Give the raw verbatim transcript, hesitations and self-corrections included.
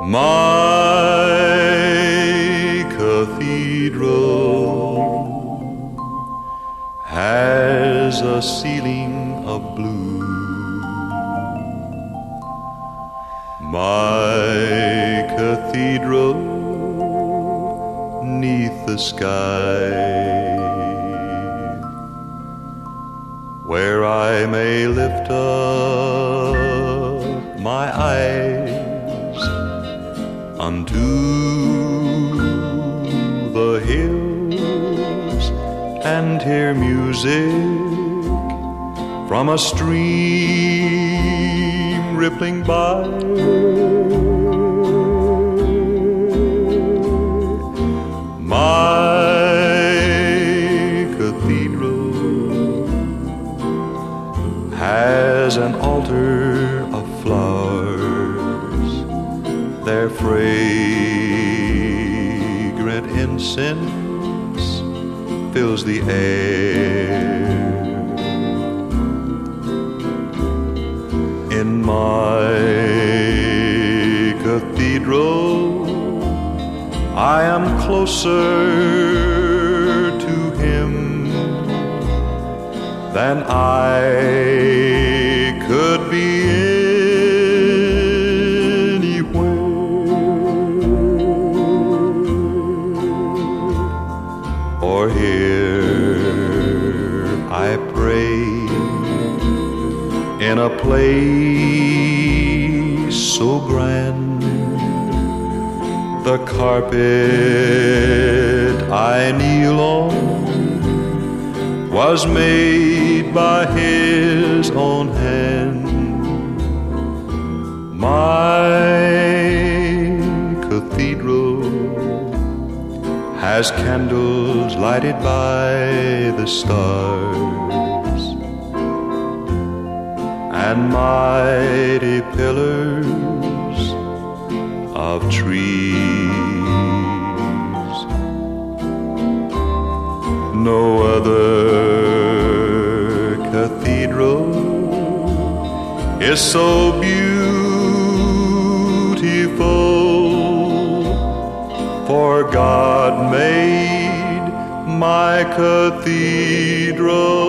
My cathedral has a ceiling of blue. My cathedral 'neath the sky, where I may lift up my eyes unto the hills and hear music from a stream rippling by. My cathedral has an altar of flowers, their fragrant incense fills the air. In my cathedral, I am closer to Him than I could be or here I pray in a place so grand. The carpet I kneel on was made by His own hand. My cathedral has candles lighted by the stars and mighty pillars of trees. No other cathedral is so beautiful, for God made my cathedral